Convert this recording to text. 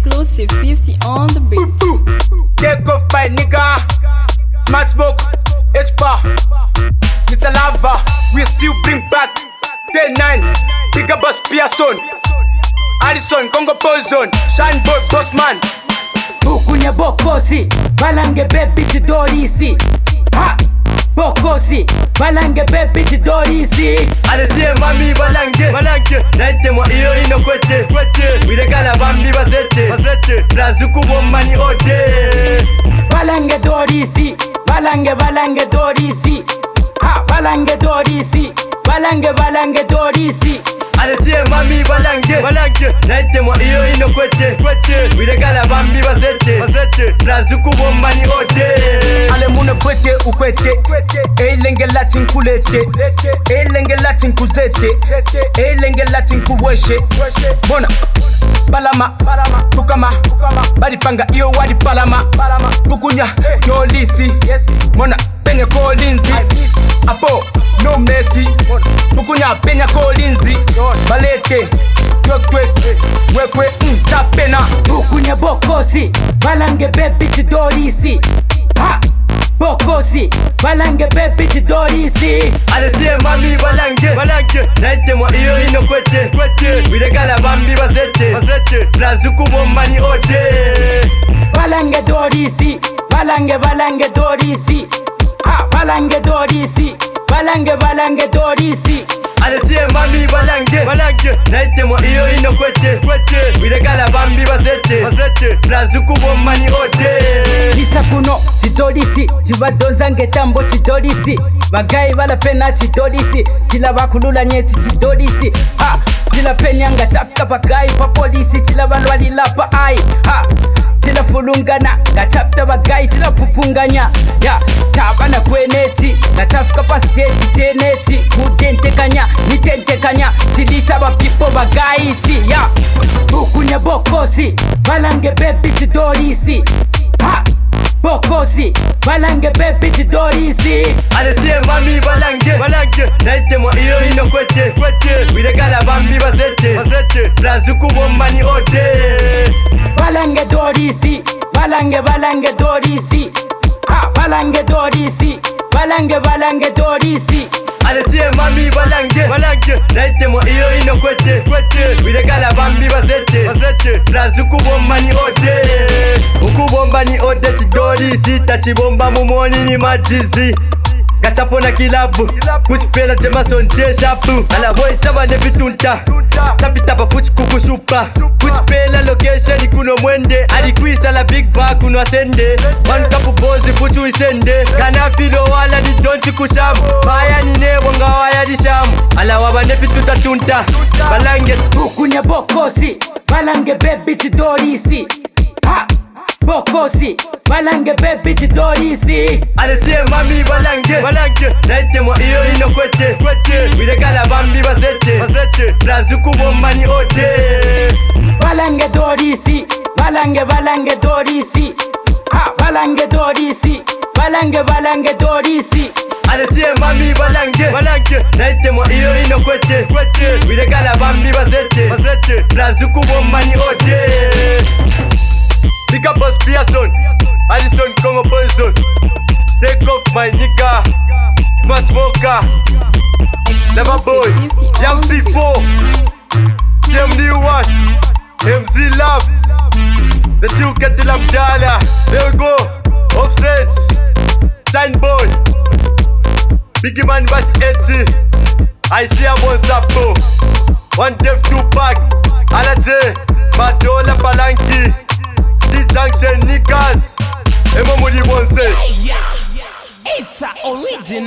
Exclusive 50 on the beat. Take off my nigga. Smart smoke, H-Bar, Mr. Lava. We still bring back 10-9. Bigger Boss Pearson, Addison, Congo Poison, Shine Boy, Bossman. Bukunya bokosi, balange baby tidorisi. Ha! Bokosi, balange baby tidorisi. Aletie mami balange, naite mwa iyo ino kwete. Wiregala bambi bazete, Brazuku bombani ote. Balange dorisi, balange dorisi. Ha! Balange dorisi, balange dorisi. Aletie mami balange, naite mwa iyo ino kwete. Wiregala bambi bazete, Brazuku bombani ote. Ale muna kwete ukwete, elenge lachin kulete, elenge lachin kuzete, elenge lachin kuweshe. Bona balama, tukama, baripanga iyo wadi palama. Kukunya, no lisi, mona penye kolinzi. Apo, no mercy, kukunya penya kolinzi. Balete, wekwe, tapena. Bukunya bokosi, balange baby tidorisi. Ha! Bokosi, balange baby tidorisi. Aletie mami balange, naite mwa iyo ino kwete. Wiregala bambi bazete, Brazuku bombani ote. Balange dorisi, balange dorisi. Ha! Balange dorisi, balange dorisi. Aletie mami balange, naite mwa iyo ino kwete. Wiregala bambi bazete, Brazuku bombani ote. Lisa kuno, tidorisi, tibadoza ngetambo tidorisi. Bagayi balapena tidorisi, tila bakulula nyeti tidorisi. Ha! Tila penyanga tapka bagayi pa polisi, tila balwali lapa ai. Ha! Tila fulungana, gatapta bagayi tila pupunganya. Ya, tabana kweneti, gatafka pa stage teneti. Kudentekanya, nitentekanya, tilisa ba pipo bagayi ti. Ya, bukunya bokosi, balange baby tidorisi. Ha! Bokosi, balange baby tidorisi. Aletie mami balange, naite mwa iyo ino kwete. Wiregala bambi bazete, Brazuku bombani ote. Balange dorisi, balange dorisi. Ha! Balange dorisi, balange dorisi. Aletie mami balange, naite mwa iyo ino kwete. Wiregala bambi bazete, Brazuku bombani ote. Ukubombani ote tidorisi, tachibomba mumoni ni majizi. Gachapona kilabu, kuchipela jemason jeshapu. Ala boy chaba nevitunta, tapita pa fuchi kukushupa. Kuchipela location kuno mwende, alikwisa la big bag kuno asende. One kapu bozi fuchu isende, kana filo wala di donchi kushamu. Baya nine wanga waya di shamu, ala waba nevitunta tunta. Balange bukunya bokosi, balange baby tidorisi. Ha! Bokosi, balange baby tidorisi. Aletie mami balange, naite mwa iyo ino kwete. Wiregala bambi bazete, Brazuku bombani ote. Balange dorisi, balange dorisi. Ha! Balange dorisi, balange dorisi. Aletie mami balange, naite mwa iyo ino kwete. Wiregala bambi bazete, Brazuku bombani ote. Bigger Boss Pearson, Addison, Congo Poison. Take off my nigga, Smart Smoker, Never Boy, Young C4, CM1, MZ Love. Let's you get the Lamjala. There we go, Offset, Shine Boy, Biggie Man Bash 80. I see I'm on Zapo. One Dev 2 pack, Alaje, Madola Palanki. Junction niggas, Emo Mudi Bonse. It's a original.